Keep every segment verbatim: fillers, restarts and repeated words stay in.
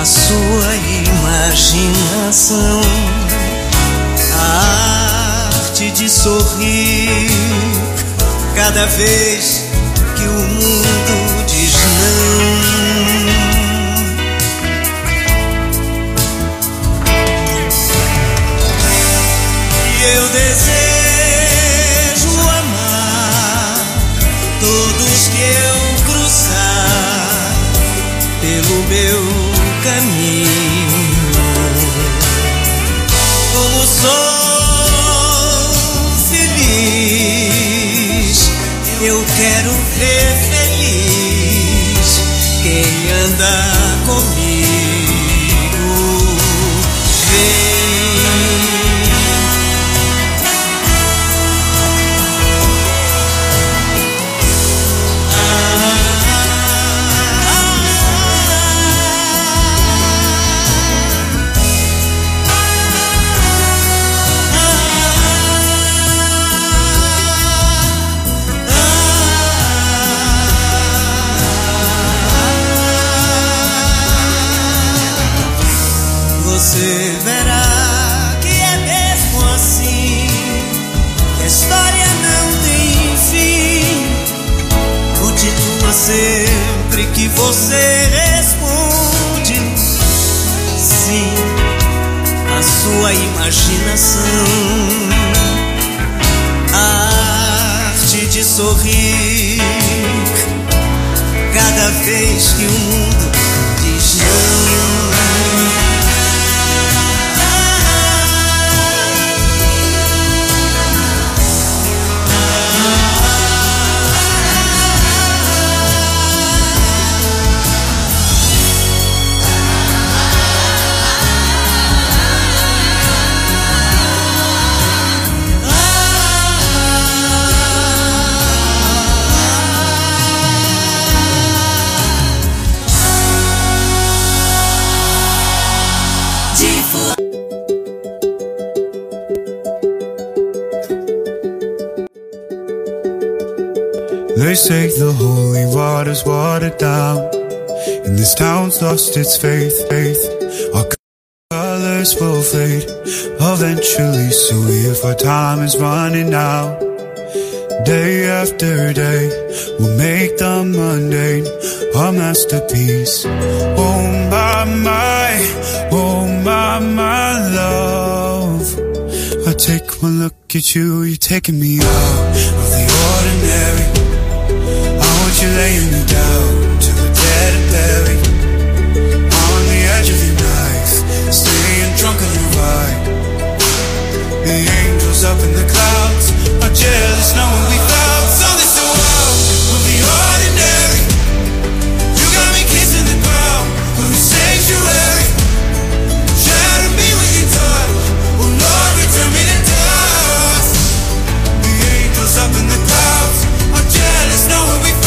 a sua imaginação, a arte de sorrir cada vez que o mundo diz não. E eu desejo amar todos que eu cruzar pelo meu caminho. Como sou feliz, eu quero ver feliz quem anda comigo. Vem. Você verá que é mesmo assim, que a história não tem fim. Continua sempre que você responde sim à sua imaginação, a arte de sorrir cada vez que o mundo diz não. They say the holy water's watered down, and this town's lost its faith, faith. Our colors will fade eventually, so if our time is running out, day after day, we'll make the mundane our masterpiece. Oh my, my, oh my, my love, I take one look at you, you're taking me out of the ordinary. You're laying me down to a dead and buried on the edge of your knife, staying drunk on your ride. The angels up in the clouds are jealous knowing we found something so out of the ordinary. You got me kissing the ground from the sanctuary. Shatter me with your touch, oh Lord, return me to dust. The angels up in the clouds are jealous knowing we found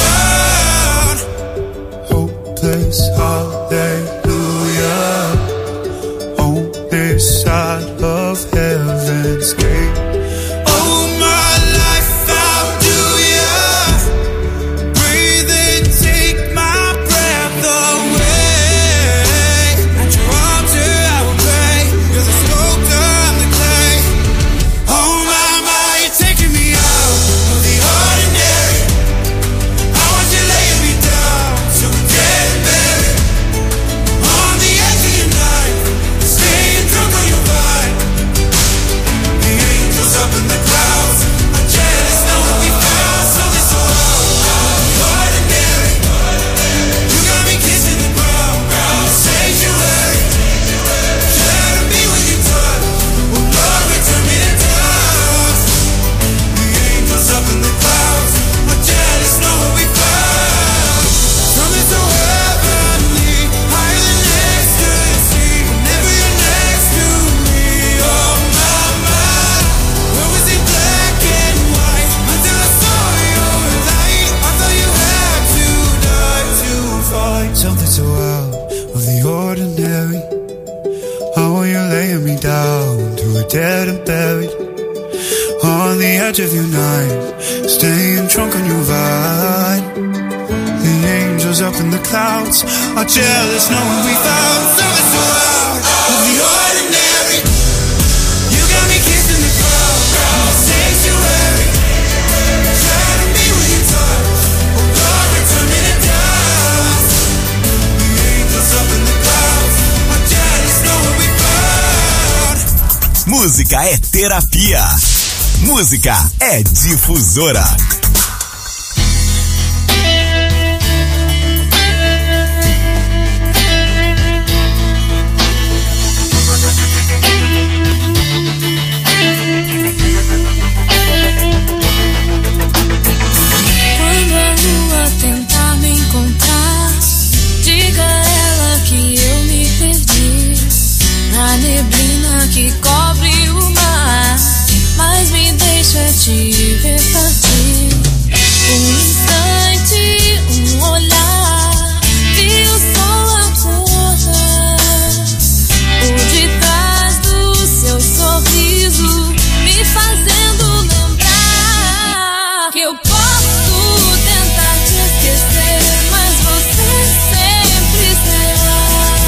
hallelujah on this side of heaven's gate. Oh, my life, how do ya breathe and take my breath away? At your arms here I will pray, you're the sculptor, I'm the clay. Oh my, my, you're taking me out of the ordinary. I want you laying me down to a dead and buried on the edge of your knife, staying drunk on your vine. The angels up in the clouds are jealous knowing we found something so out of the ordinary. You got me kissing the ground from the sanctuary. Shatter me with your touch, oh Lord, return me to dust. The angels up in the clouds are jealous knowing we found something so heavenly, higher than ecstasy. Whenever you're next to me, oh my, my. Where was it black and white until I saw your light? I thought you had to die to find something so out of the ordinary. How are you laying me down to a dead and buried on the edge of your night, staying drunk on your vine. The angels angels up in the clouds are jealous knowing we found something so out of the ordinary. You got me kissing the ground, ground sanctuary. Try to be when you touch, oh God, return me to dust. The angels up in the clouds are jealous knowing we found. Música é terapia. Música é Difusora. Que cobre o mar, mas me deixa te ver partir. Um instante, um olhar, vi o sol acordar. Por detrás do seu sorriso, me fazendo lembrar que eu posso tentar te esquecer, mas você sempre será.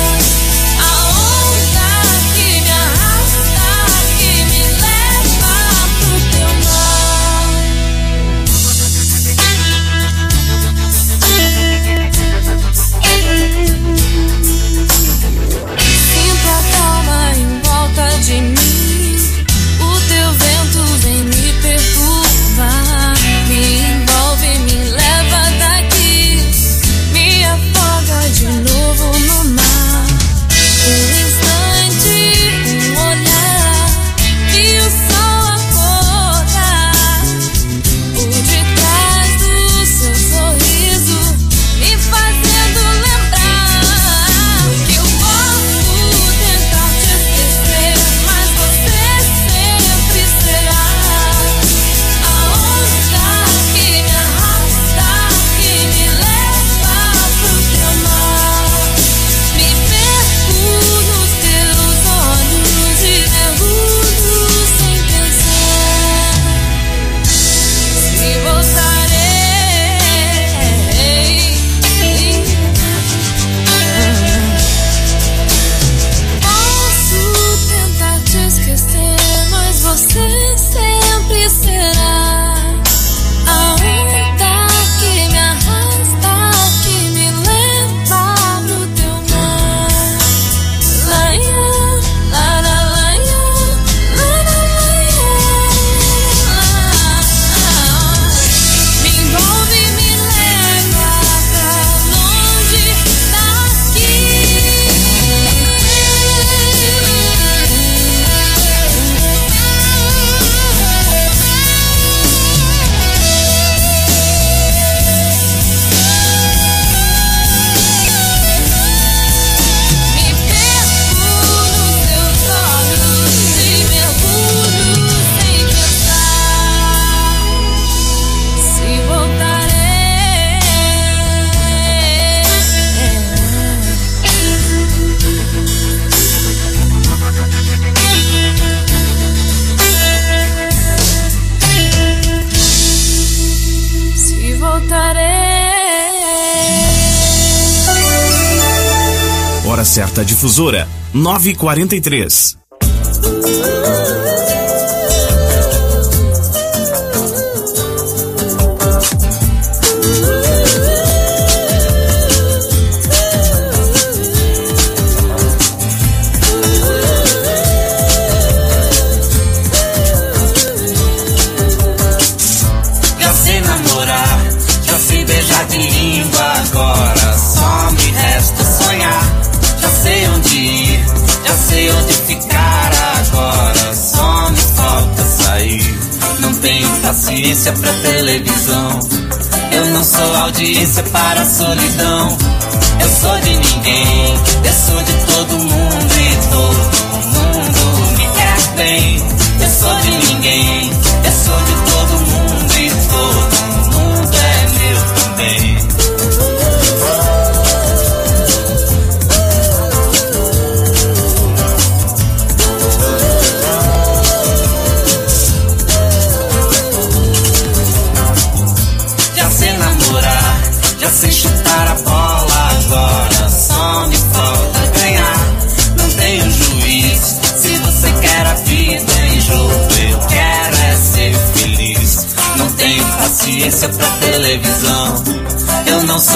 De mim, o teu vento vem me perturbar, me envolve, me leva daqui, me afoga de novo no mar. Um instante, um olhar, e o sol acordar. Por detrás do seu sorriso, me fazendo lembrar que eu posso tentar te esquecer, mas você sempre será a onda que me arrasta, que me leva pro teu mar. Me perco nos teus olhos e mergulho sem pensar se voltarei. Posso tentar te esquecer, mas você sempre será a onda que me arrasta, que me leva pro teu mar. Laia, la la laia, la la laia. Me envolve, me leva pra longe daqui. Me perco nos teus olhos e mergulho sem pensar se voltarei. Se voltarei. Hora certa Difusora, nove e quarenta e três. Já sei namorar, já sei beijar de língua, agora só me resta sonhar. Já sei onde ir, já sei onde ficar, agora só me falta sair. Não tenho paciência pra televisão, eu não sou audiência para a solidão. Eu sou de ninguém, eu sou de todo mundo e todo mundo me quer bem. Eu sou de ninguém, eu sou de todo mundo e todo mundo é meu também. Já sei namorar, já sei chutar a bola.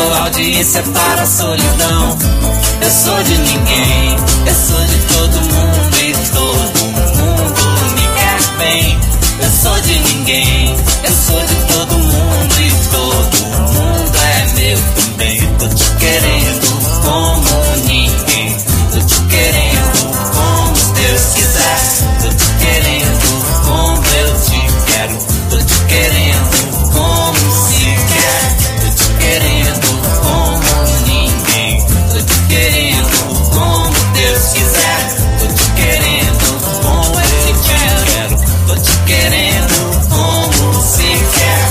sou audiência para a solidão. Eu sou de ninguém, eu sou de todo mundo e todo mundo me quer bem. Eu sou de ninguém, eu sou de todo mundo e todo mundo é meu também. Tô te querendo como ninguém, tô te querendo como Deus quiser. Tô te querendo como eu te quero, tô te querendo como se quer. Tô te querendo como ninguém, tô te querendo como Deus quiser. Tô te querendo como eu te quero, tô te querendo como se quer.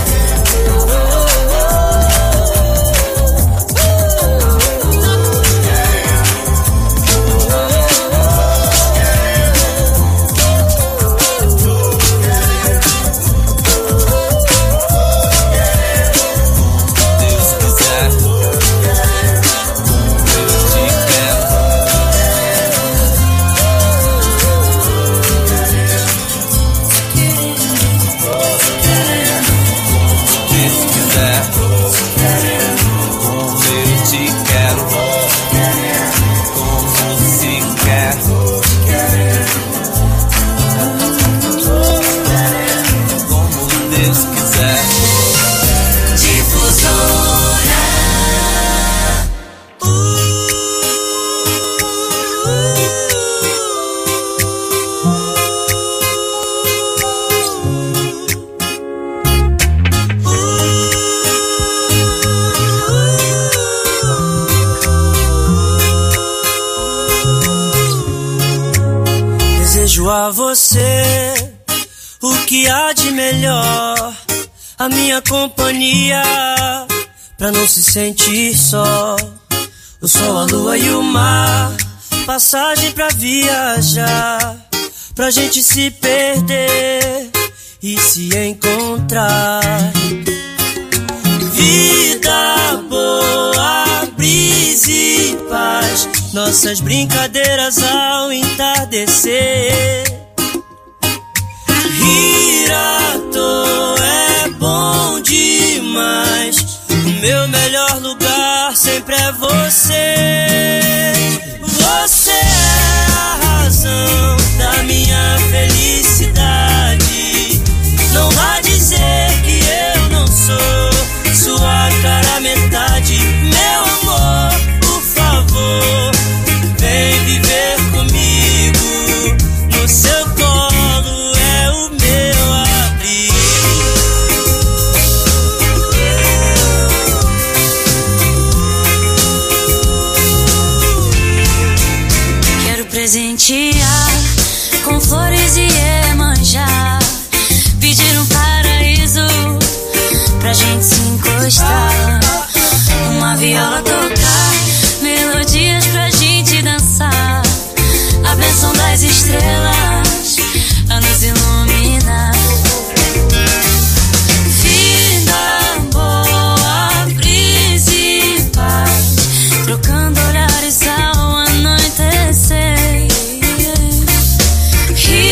A você o que há de melhor, a minha companhia pra não se sentir só. O sol, a lua e o mar, passagem pra viajar, pra gente se perder e se encontrar. Vida boa, brisa e paz, nossas brincadeiras ao entardecer. Rir à toa é bom demais, o meu melhor lugar sempre é você. Você é a razão da minha felicidade. Não vá dizer que eu não sou sua cara metade. Meu amor, por favor, vem viver comigo. No seu colo é o meu abrigo. Quero presentear com flores e iemanjá, pedir um paraíso pra gente se encostar, uma viola tocar, melodias pra gente dançar, a bênção das estrelas a nos iluminar. Vida boa, brisa e paz, trocando olhares ao anoitecer. Rir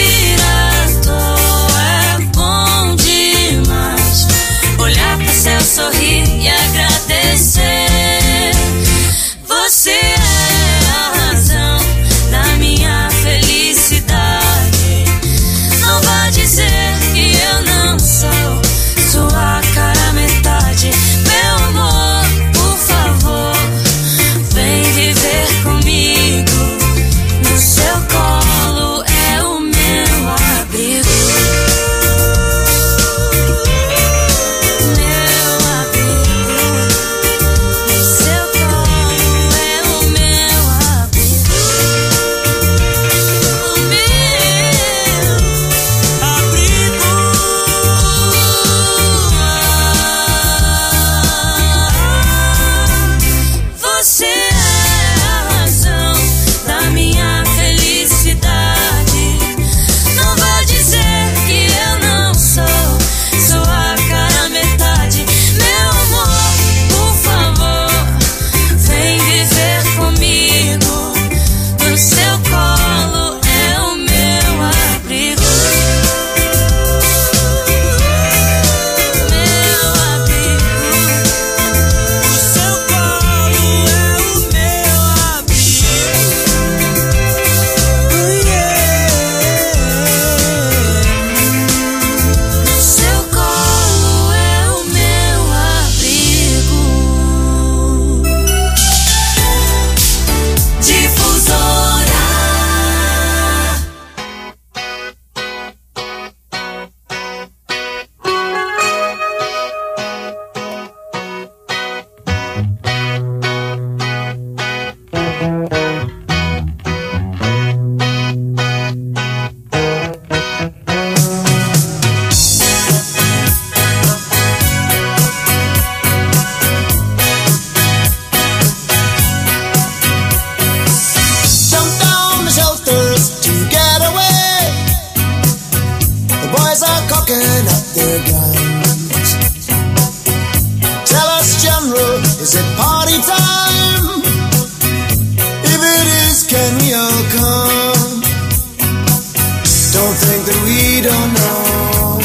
can we all come? Don't think that we don't know.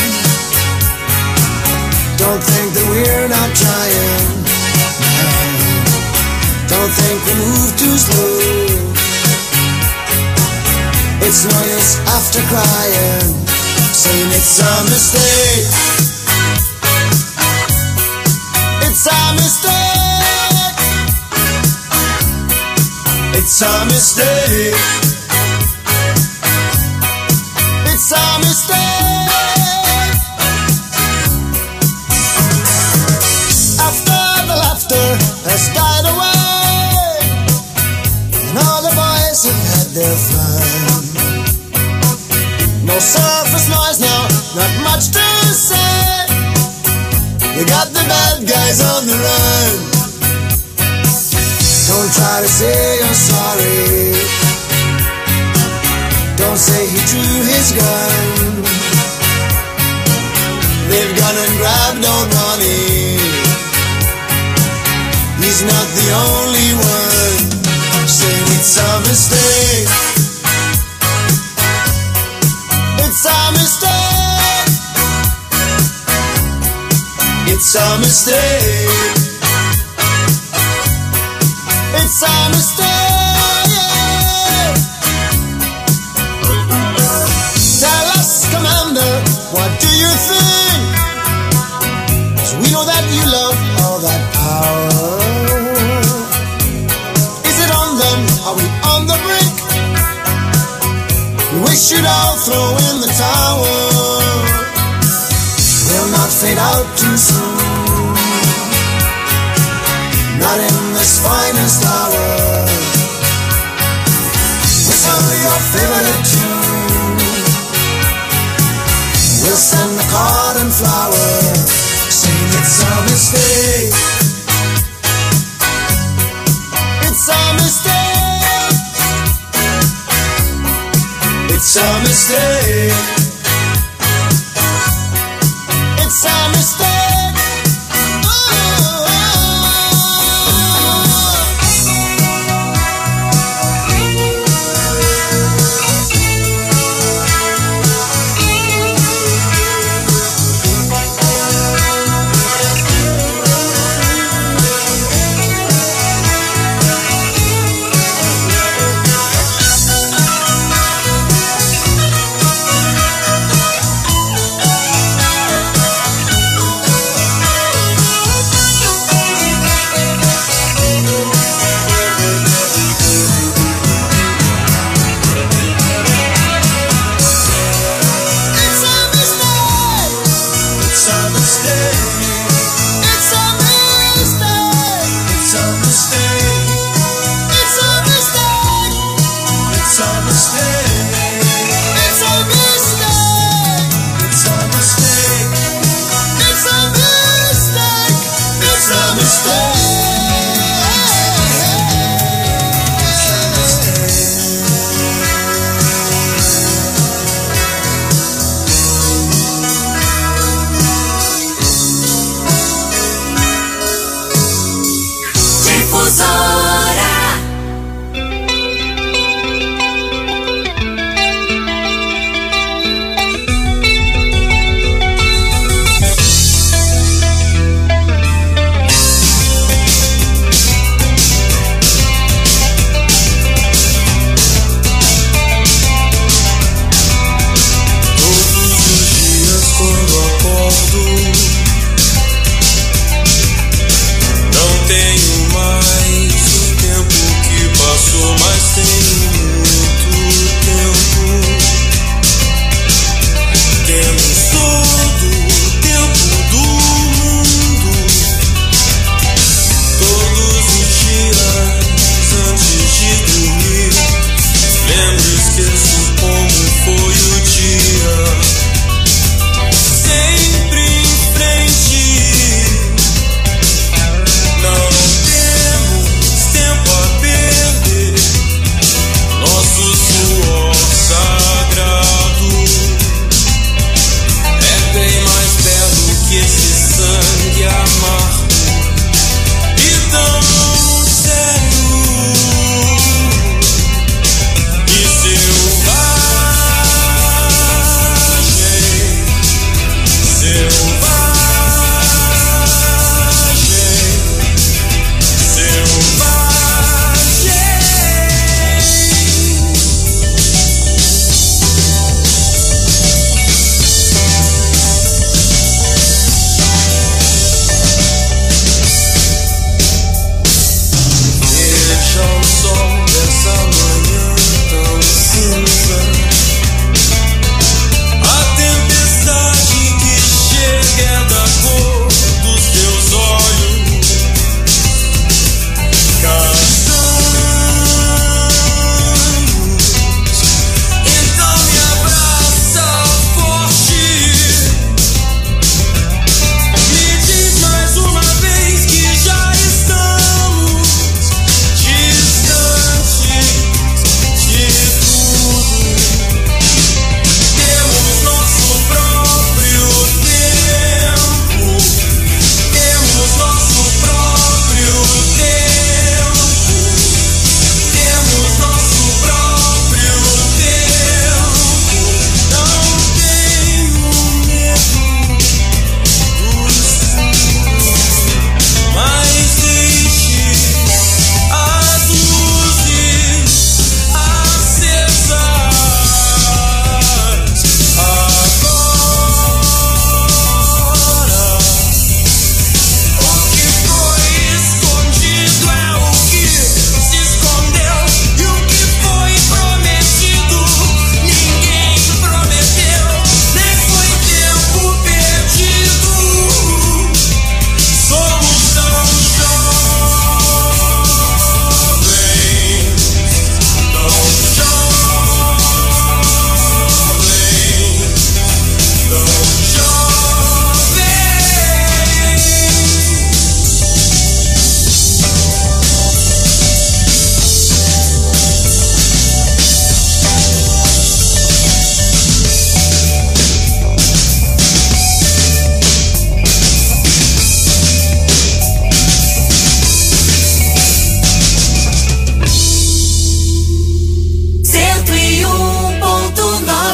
Don't think that we're not trying. Don't think we move too slow. It's no use after crying, saying it's a mistake. It's a mistake. It's a mistake. It's a mistake. After the laughter has died away, and all the boys have had their fun, no surface noise now, not much to say. You got the bad guys on the run. Don't try to say you're sorry. Don't say he drew his gun. They've gone and grabbed old Ronnie. He's not the only one saying it's a mistake. It's a mistake. It's a mistake. It's a mistake. Tell us, Commander, what do you think? 'Cause we know that you love all that power. Is it on them? Are we on the brink? We should all throw in the towel. We'll not fade out too soon, not in this finest hour. Whistle your favorite tune. We'll send the card and flower, saying it's a mistake. It's a mistake. It's a mistake. It's a mistake. Oh,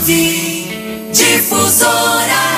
nove, Difusora.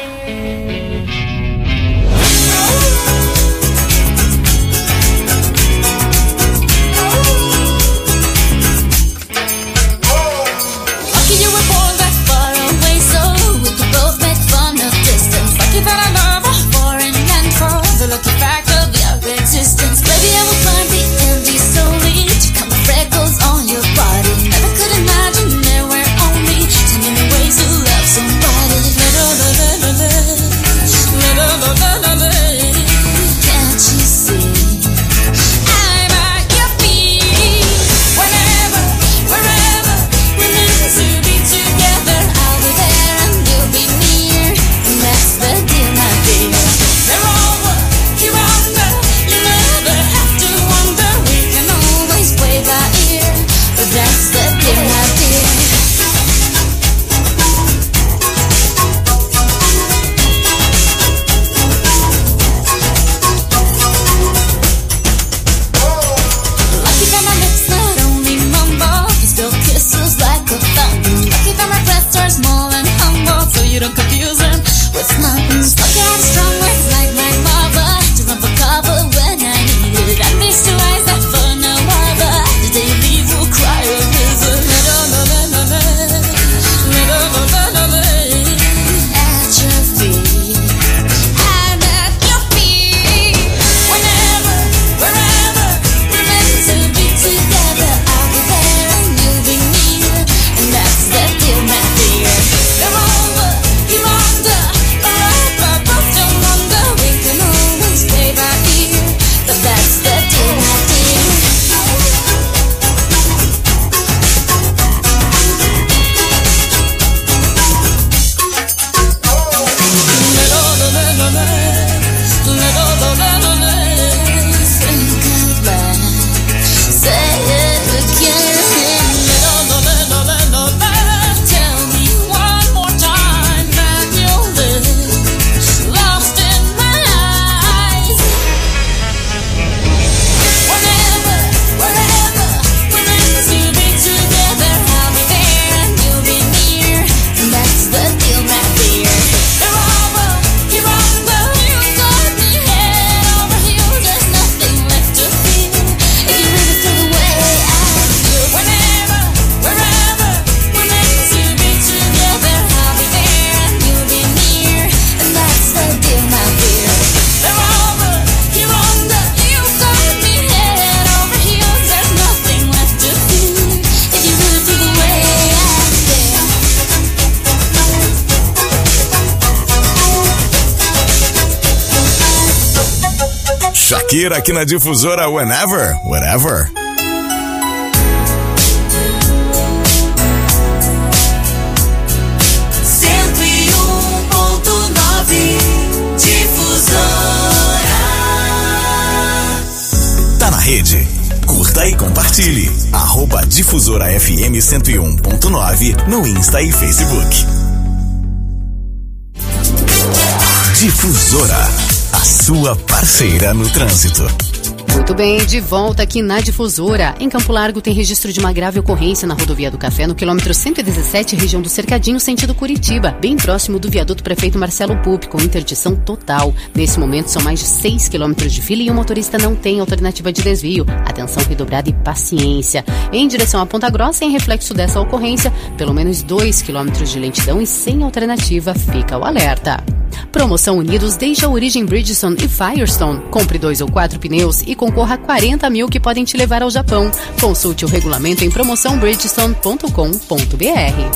Shakira aqui na Difusora, Whenever, Whatever. cento e um ponto nove, Difusora. Tá na rede? Curta e compartilhe. Arroba Difusora F M cento e um ponto nove no Insta e Facebook. Difusora, a sua parceira no trânsito. Muito bem, de volta aqui na Difusora. Em Campo Largo tem registro de uma grave ocorrência na rodovia do Café, no quilômetro cento e dezessete, região do Cercadinho, sentido Curitiba, bem próximo do viaduto Prefeito Marcelo Pupi, com interdição total. Nesse momento são mais de seis quilômetros de fila e o motorista não tem alternativa de desvio. Atenção redobrada e paciência. Em direção à Ponta Grossa, em reflexo dessa ocorrência, pelo menos dois quilômetros de lentidão e sem alternativa, fica o alerta. Promoção Unidos deixa a origem Bridgestone e Firestone. Compre dois ou quatro pneus e concorra a quarenta mil que podem te levar ao Japão. Consulte o regulamento em promoção bridgestone ponto com ponto b r.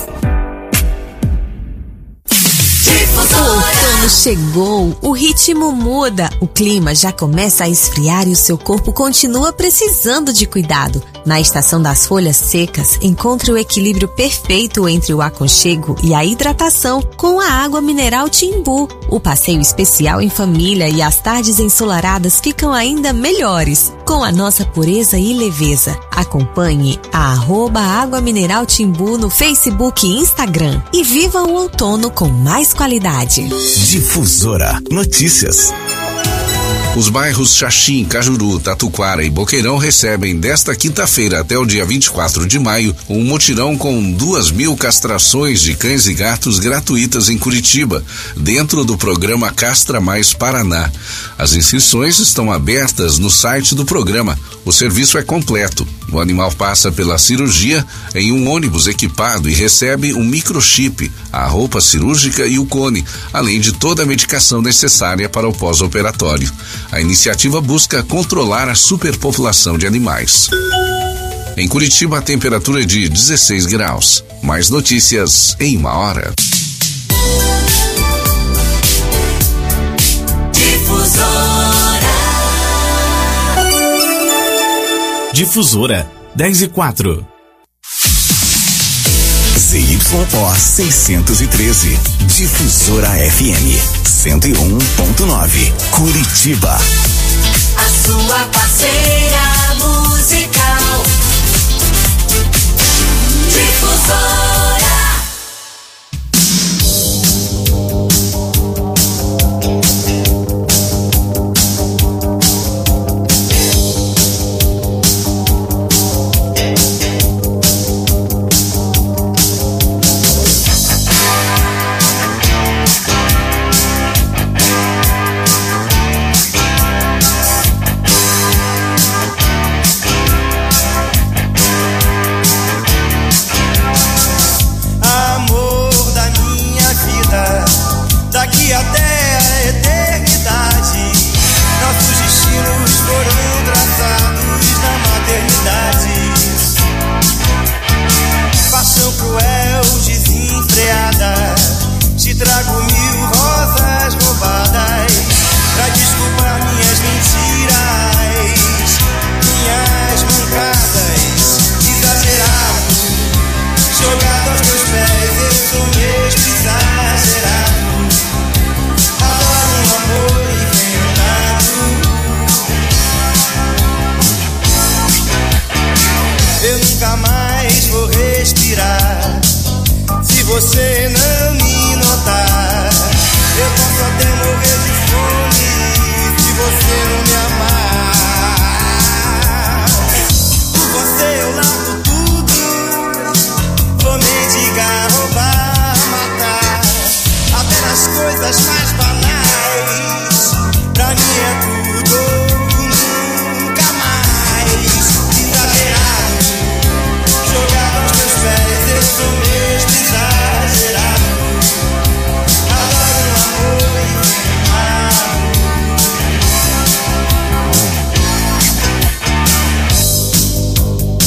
O outono chegou, o ritmo muda, o clima já começa a esfriar e o seu corpo continua precisando de cuidado. Na estação das folhas secas, encontre o equilíbrio perfeito entre o aconchego e a hidratação com a água mineral Timbu. O passeio especial em família e as tardes ensolaradas ficam ainda melhores, com a nossa pureza e leveza. Acompanhe a arroba Água Mineral Timbu no Facebook e Instagram e viva o outono com mais qualidade. Difusora Notícias. Os bairros Xaxim, Cajuru, Tatuquara e Boqueirão recebem desta quinta-feira até o dia vinte e quatro de maio um mutirão com duas mil castrações de cães e gatos gratuitas em Curitiba, dentro do programa Castra Mais Paraná. As inscrições estão abertas no site do programa. O serviço é completo. O animal passa pela cirurgia em um ônibus equipado e recebe um microchip, a roupa cirúrgica e o cone, além de toda a medicação necessária para o pós-operatório. A iniciativa busca controlar a superpopulação de animais. Em Curitiba, a temperatura é de dezesseis graus. Mais notícias em uma hora. Difusora. Difusora dez e quatro. Z Y O seiscentos e treze. Difusora F M cento e um ponto nove. Curitiba. A sua parceira musical. Difusora. Você não me notar, eu posso até morrer de fome se você não me amar. Por você eu largo tudo, vou mendigar, roubar, matar, até nas coisas mais banais. Pra mim é tudo ou nunca mais. Exagerado, jogado aos meus pés, eu sou mesmo exagerado. Adoro o amor e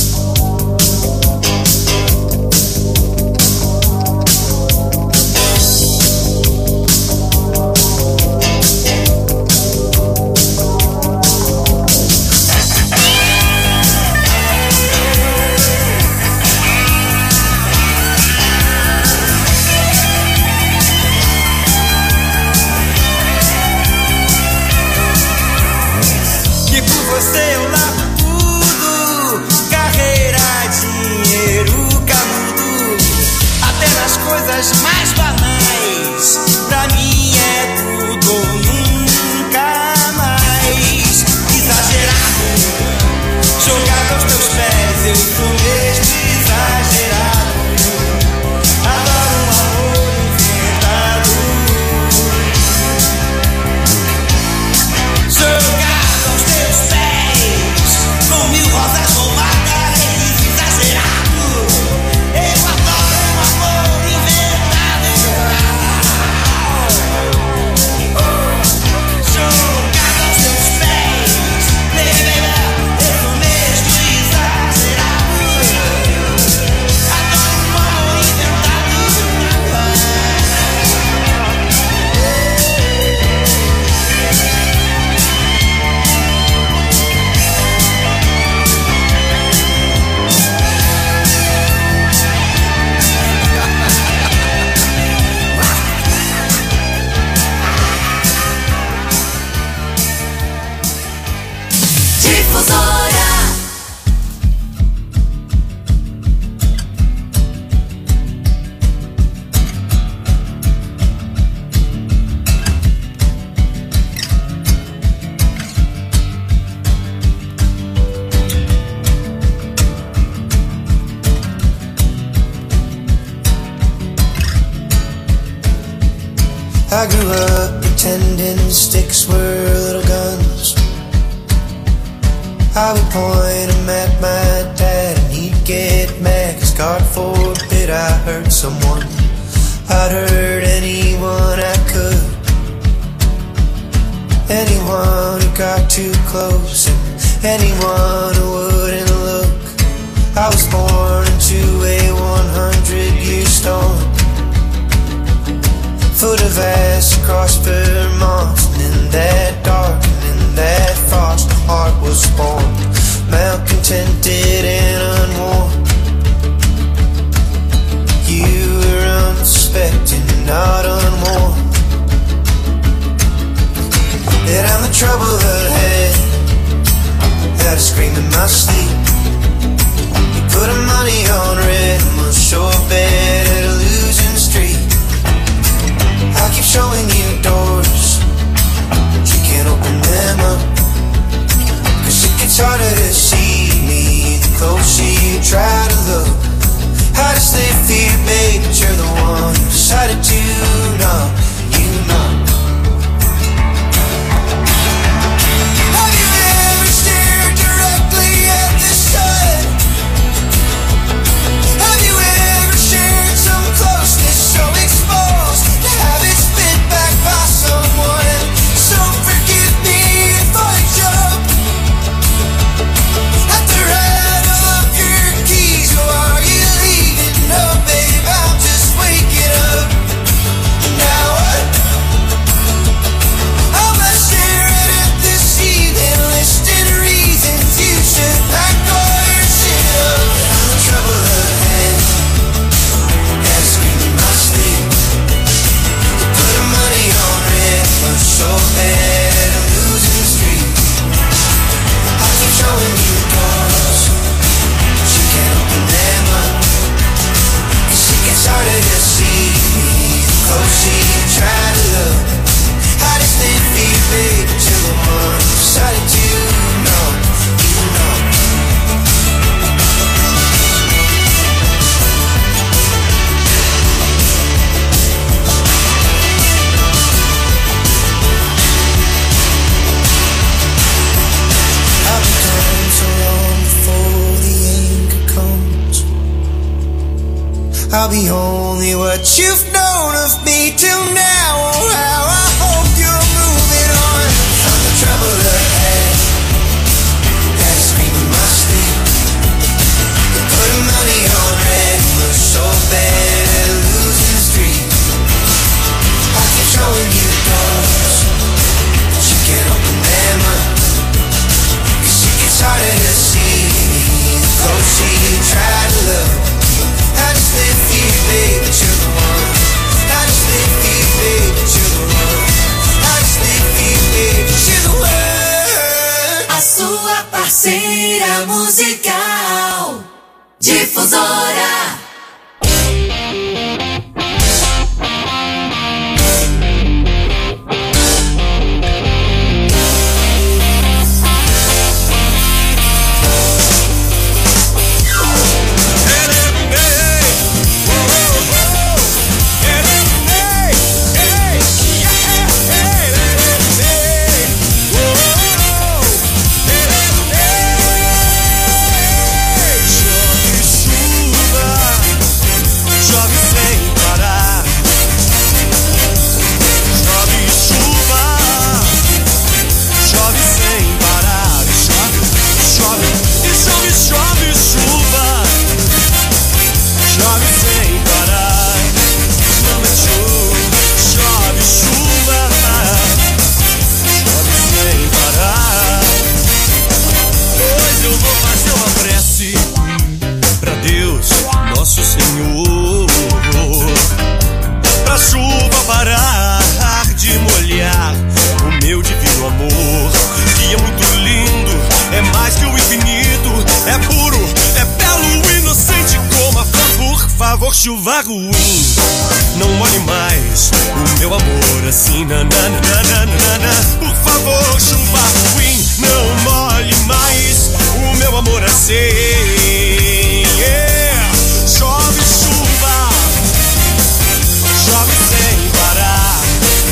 I grew up pretending sticks were little guns. I would point them at my dad and he'd get mad, 'cause God forbid I hurt someone. I'd hurt anyone I could, anyone who got too close and anyone who wouldn't look. I was born into a hundred year storm, foot of ass across Vermont, and in that dark and in that frost, my heart was born, malcontented and unworn. You were unsuspecting, not unwarned, that I'm the trouble ahead, that I scream in my sleep. You put money on red, and we'll show up at a losing street. I keep showing you doors, but you can't open them up, 'cause it gets harder to see me the closer you try to look. I just live fear, babe, but you're the one who decided to know, you know. Have you ever stared directly at the sun? Have you ever shared some closeness so exposed to have it spit back by someone? So forgive me if I jump at the rattle of your keys. Or are you leaving? No, babe, I'm just waking up. Now what? I'm not staring at the ceiling, listing reasons you should pack all your shit up. I'm in trouble ahead, had to scream in my sleep. Put the money on red, but so bad I'm losing the street. I keep showing you doors, but you can't open them up, 'cause it gets harder to see me the closer you try to look. I just live fear, babe, but you're the one who decided to know, you know. I've been gone so long before the anchor comes. I'll be only what you've known of me till now. Oh, how I hope you're moving on. I'm the trouble ahead, had to scream in my sleep. Put money on red, we're so bad at losing the street. I keep showing you doors, but you can't open them up, 'cause it gets harder to see the closer you try to look. I just live here, babe, but you're the one. I just live here, babe, but you're the one. I just live here, babe, but you're the one. A sua parceira musical, Difusora. Chuva ruim, não molhe mais o meu amor assim, nananana. Por favor, chuva ruim, não molhe mais o meu amor assim. Yeah. Chove chuva, chove sem parar.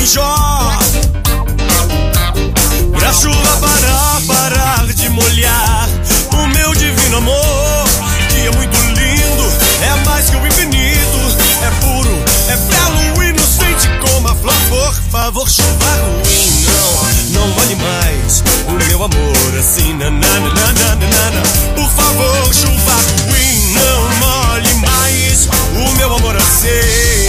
em Jó. Pra chuva parar, parar de molhar o meu divino amor. Que é muito lindo, é mais que o infinito. É puro, é belo, inocente como a flor. Por favor, chuva ruim, não, não olhe mais o meu amor assim, nananana. Por favor, chuva ruim, não molhe mais o meu amor assim.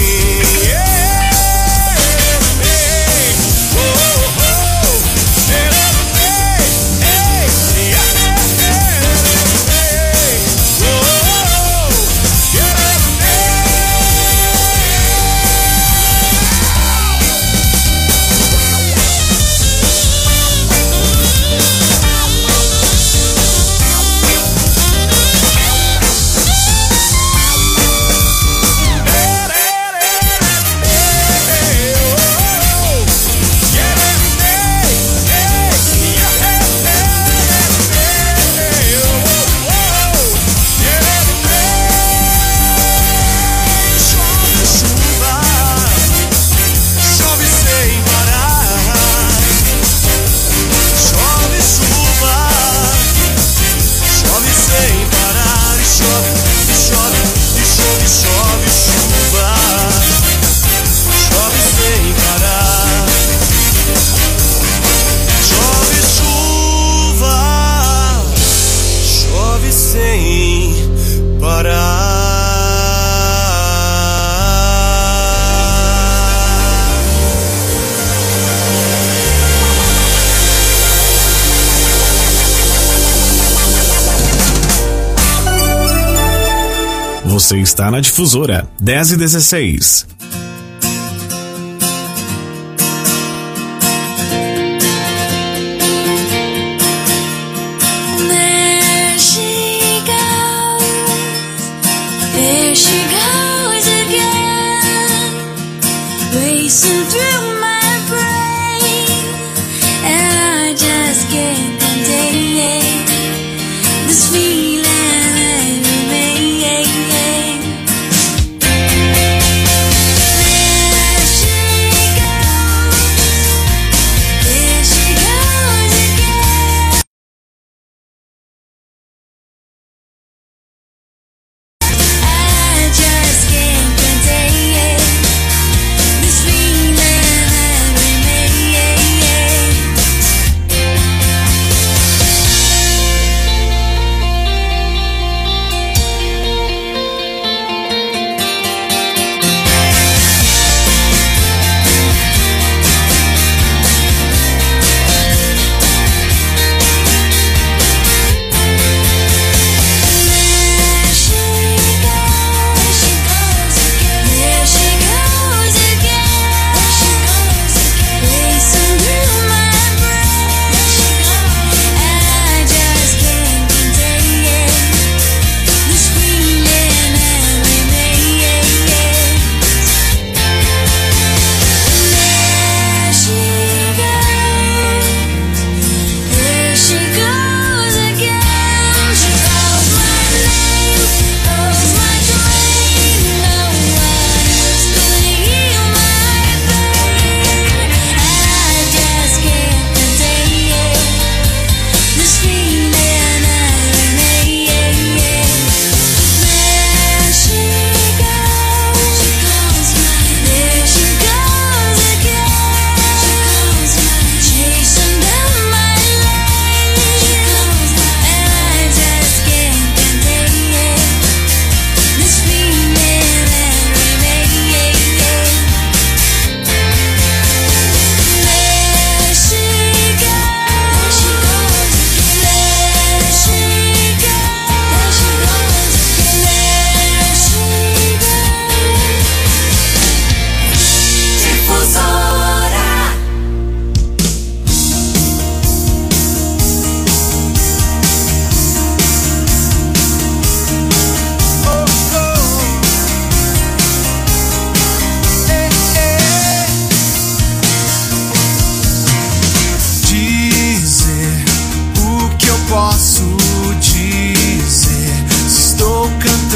Você está na Difusora dez e dezesseis.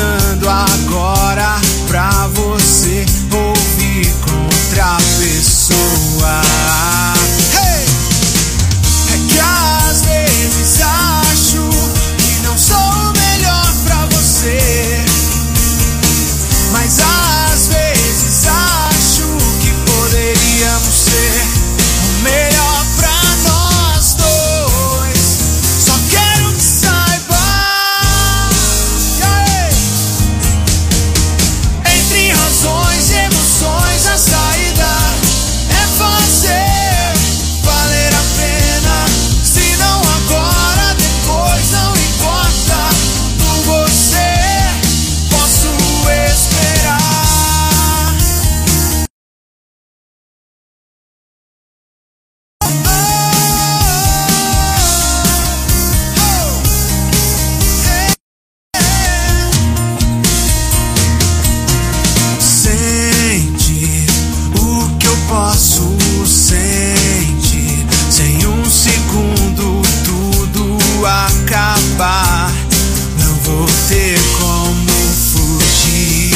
Agora pra você ouvir com outra pessoa. pessoa. Hey! É que às vezes acho que não sou o melhor pra você, mas às vezes acho que poderíamos ser o melhor pra nós dois. Só quero que saiba, yeah! Entre razões e emoções a saída é fazer valer a pena. Se não agora, depois não importa. Por você posso esperar. Sente o que eu posso sentir. Sem um segundo tudo acabar, não vou ter como fugir.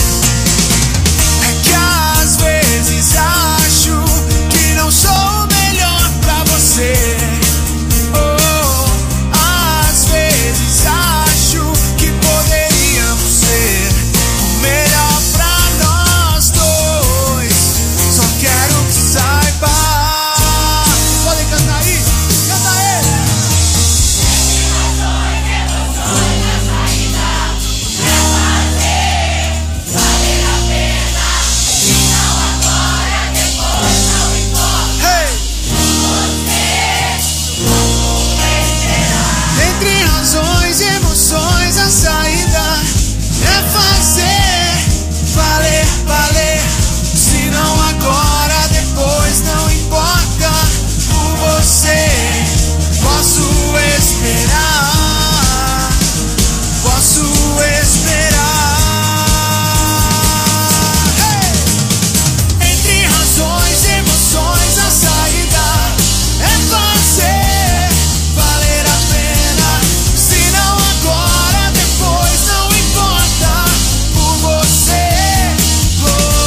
É que às vezes acho que não sou o melhor pra você. Oh, às vezes acho que poderíamos ser o melhor pra nós dois. Só quero que saiba. Podem cantar aí? Canta ele! Hey! Entre razões e emoções a saída é fazer valer, valer. Se não agora, depois não importa. Por você posso esperar, posso esperar. Hey! Entre razões e emoções a saída é fazer valer a pena. Se não agora, depois não importa. Por você, oh,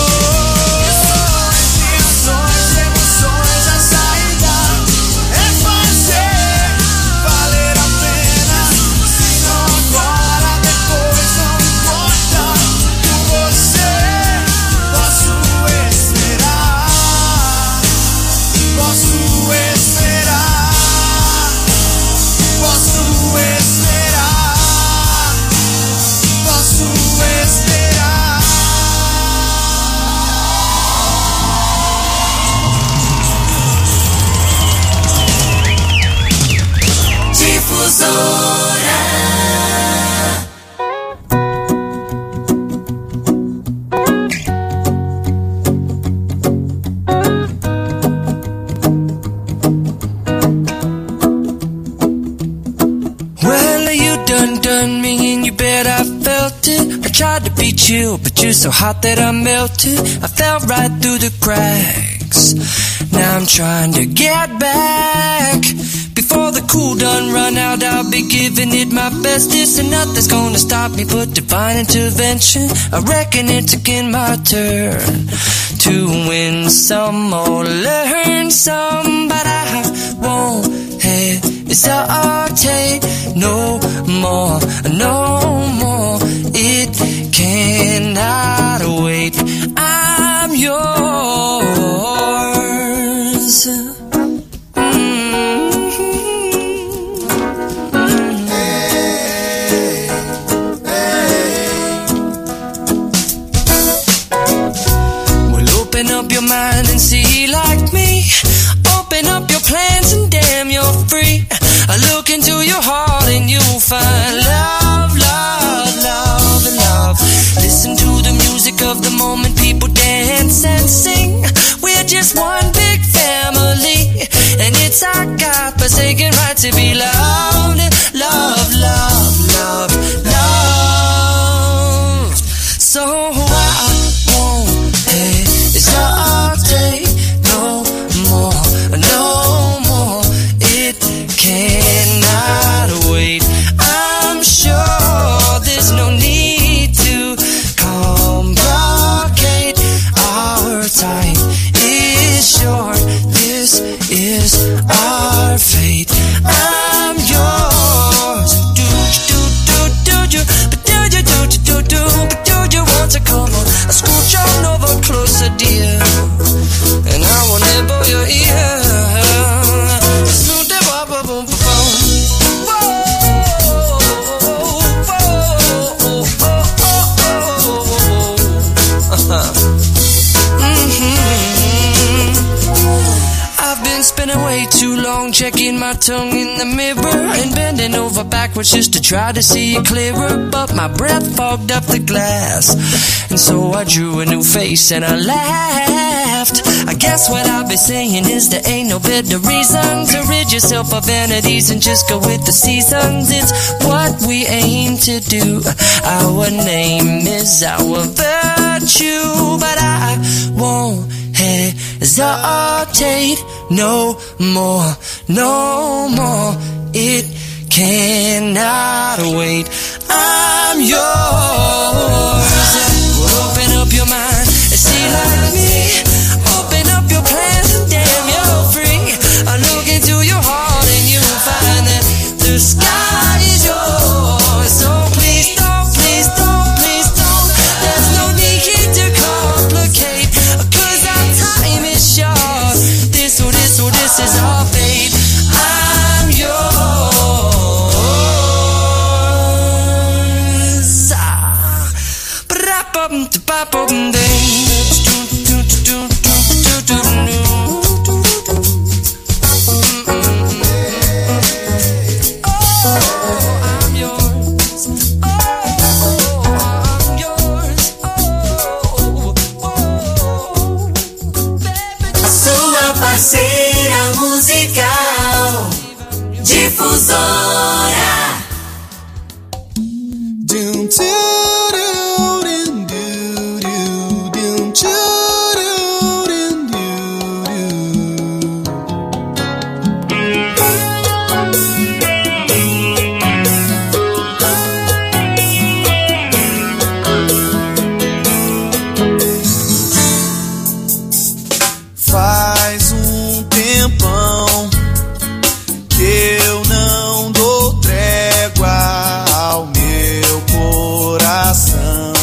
entre razões e emoções a saída é fazer valer a pena. Se não agora, depois não importa. Por você posso esperar, posso esperar, posso esperar, posso esperar. Difusora. Well, you done done me and you bet I felt it. I tried to beat you, but you're so hot that I melted. I fell right through the cracks. Now I'm trying to get back. Before the cool done run out, I'll be giving it my best. This and nothing's gonna stop me but divine intervention. I reckon it's again my turn to win some or learn some, but I won't hesitate no more, no more. It cannot wait. I'm yours. Open up your mind and see like me. Open up your plans and damn, you're free. I look into your heart and you'll find love, love, love, and love. Listen to the music of the moment, people dance and sing. We're just one big family, and it's our God-forsaken right to be loved. Love, love, love, love. So I won't hesitate I've been spending way too long checking my tongue in the mirror and bending over backwards just to try to see it clearer, but my breath fogged up the glass, and so I drew a new face and I laughed. I guess what I'll be saying is there ain't no better reason to rid yourself of vanities and just go with the seasons. It's what we aim to do. Our name is our virtue, but I won't hesitate no more, no more. It cannot wait. I'm yours. Open up your mind and see like me. Open up your plans and damn, you're free. I look into your heart and you'll find that the sky is yours. So please don't, please don't, please don't. There's no need to complicate, 'cause our time is short. This or this or this is our fate. I'm yours. Ah. A sua parceira musical, Difusora. Doom, doo, doo, doo, doo, doo, doom, doo, doo, doo, doo, Faz um tempão que eu não dou trégua ao meu coração.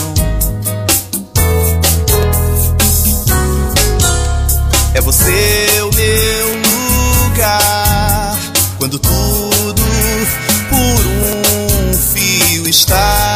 É você o meu lugar quando tudo por um fio está.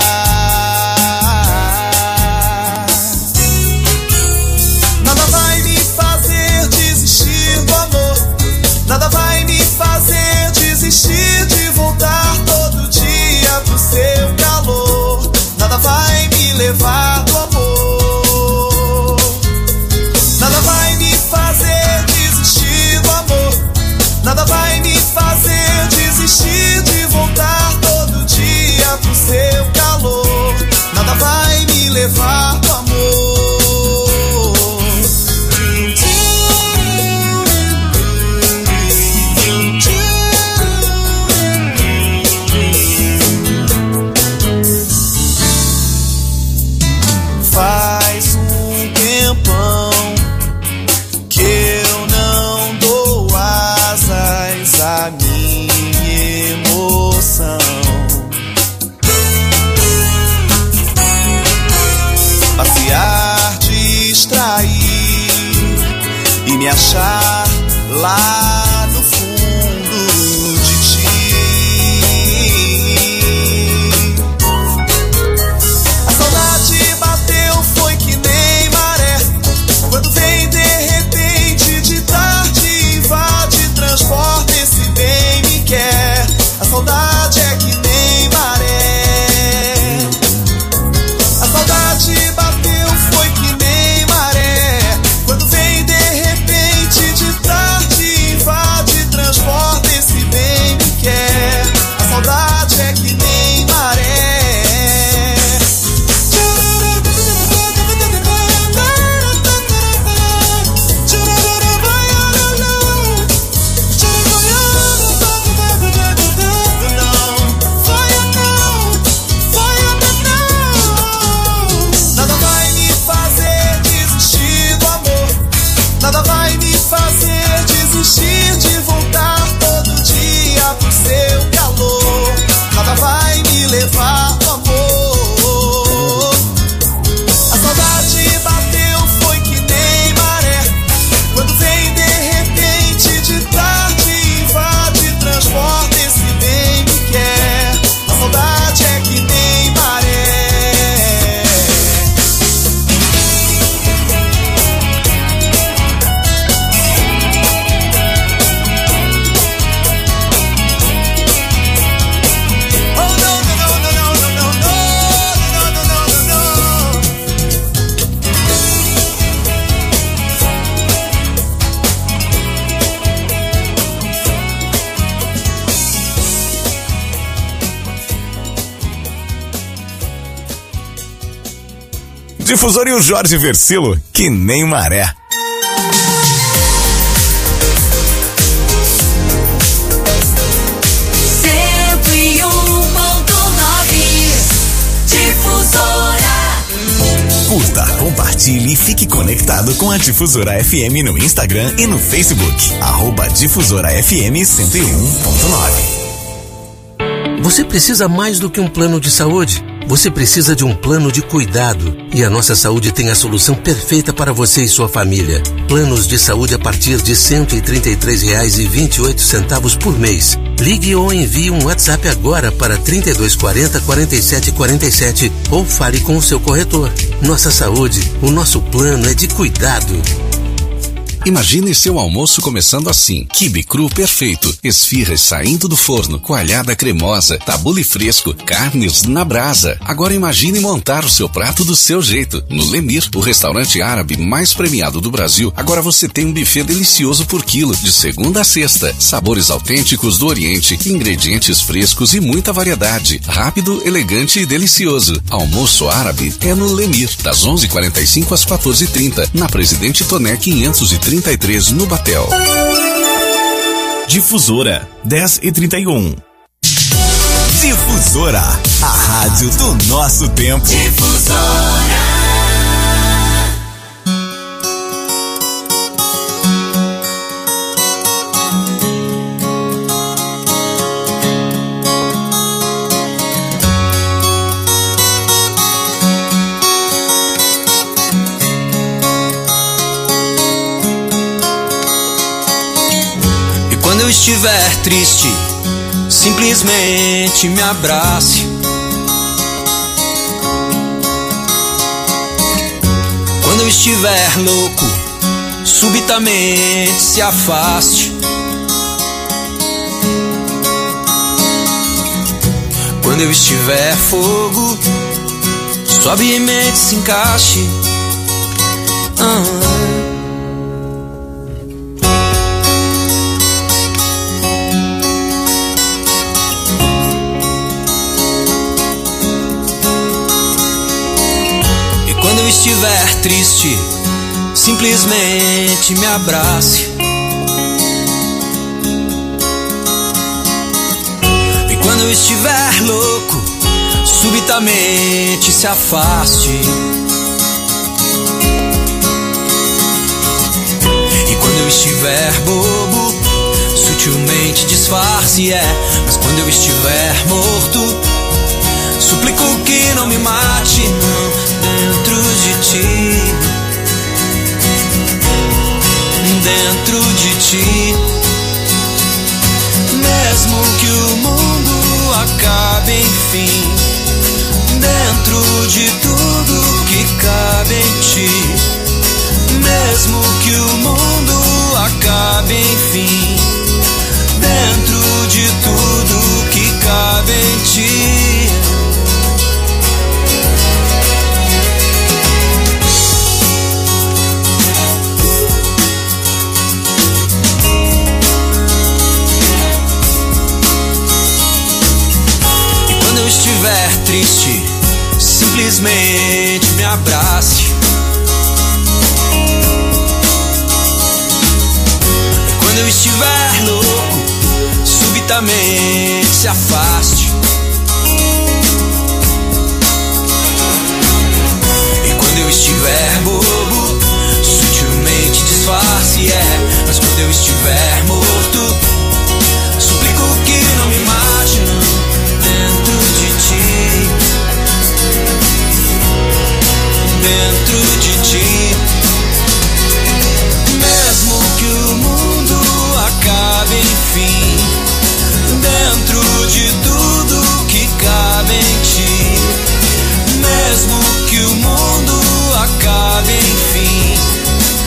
Nada vai me fazer desistir do amor. Nada vai me fazer desistir de voltar todo dia pro seu calor. Nada vai me levar do amor. Nada vai me fazer desistir do amor. Nada vai me fazer desistir de voltar todo dia pro seu calor. Nada vai me levar do amor. Faz um tempão que eu não dou asas à minha emoção. Passear, distrair e me achar lá no fundo de ti. A saudade bateu, foi que nem maré. Quando vem de repente, de tarde invade, transporta, esse bem me quer. A saudade é que nem maré. A saudade bateu, foi que nem maré. Quando vem de repente, de tarde invade. Difusor e o Jorge Versilo, que nem maré. cento e um ponto nove Difusora. Curta, compartilhe e fique conectado com a Difusora F M no Instagram e no Facebook. Arroba Difusora F M cento e um ponto nove. Você precisa mais do que um plano de saúde. Você precisa de um plano de cuidado. E a Nossa Saúde tem a solução perfeita para você e sua família. Planos de saúde a partir de cento e trinta e três reais e vinte e oito centavos por mês. Ligue ou envie um WhatsApp agora para trinta e dois quarenta, quarenta e sete quarenta e sete ou fale com o seu corretor. Nossa Saúde, o nosso plano é de cuidado. Imagine seu almoço começando assim: quibe cru perfeito, esfirras saindo do forno, coalhada cremosa, tabule fresco, carnes na brasa. Agora imagine montar o seu prato do seu jeito. No Lemir, o restaurante árabe mais premiado do Brasil, agora você tem um buffet delicioso por quilo, de segunda a sexta. Sabores autênticos do Oriente, ingredientes frescos e muita variedade. Rápido, elegante e delicioso. Almoço árabe é no Lemir, das onze e quarenta e cinco às quatorze e trinta, na Presidente Toné quinhentos e trinta e três, no Batel. Difusora, dez e trinta e um. Difusora, a rádio do nosso tempo. Difusora. Quando eu estiver triste, simplesmente me abrace. Quando eu estiver louco, subitamente se afaste. Quando eu estiver fogo, suavemente se encaixe. Ah. Quando eu estiver triste, simplesmente me abrace. E quando eu estiver louco, subitamente se afaste. E quando eu estiver bobo, sutilmente disfarce, é. Mas quando eu estiver morto, suplico que não me mate, não. Dentro de ti, dentro de ti, mesmo que o mundo acabe enfim, dentro de tudo que cabe em ti, mesmo que o mundo acabe enfim, dentro de tudo que cabe em ti. Quando eu estiver triste, simplesmente me abrace. Quando eu estiver louco, subitamente se afaste.